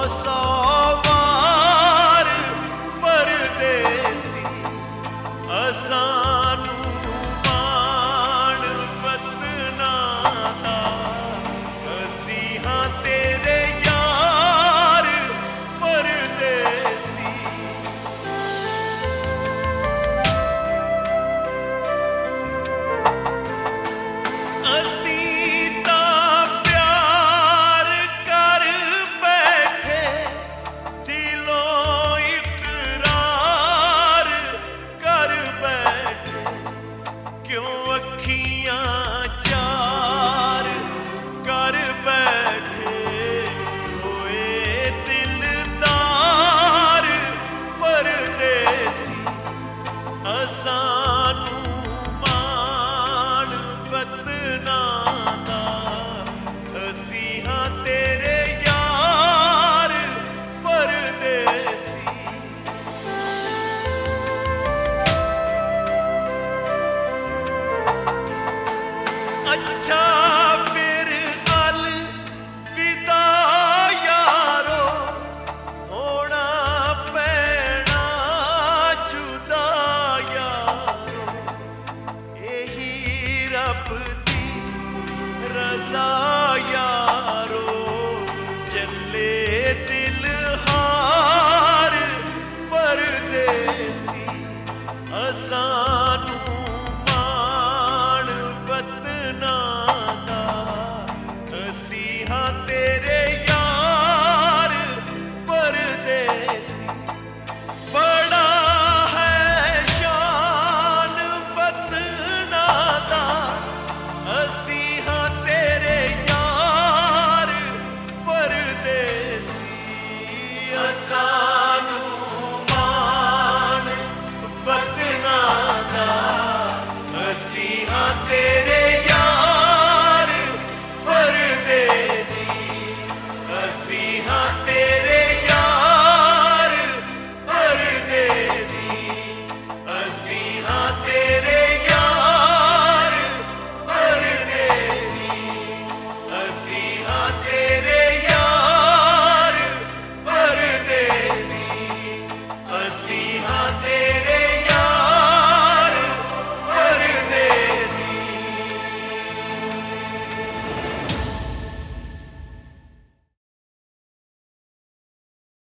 सवार परदेसी असानू मान वतना दा असी हां तेरे यार परदेसी। असी अच्छा फिर अलविदा यारो होना पैना जुदा यारो यही रब दी रज़ा यारो चले दिल हार परदेसी असानू असी हां तेरे यार परदेसी। बड़ा है शान वतना दा असी हां तेरे यार परदेसी असानू मान वतना दा असी हां तेरे असी हां तेरे यार परदेसी असी हां तेरे यार परदेसी असी हां तेरे यार परदेसी असी हां तेरे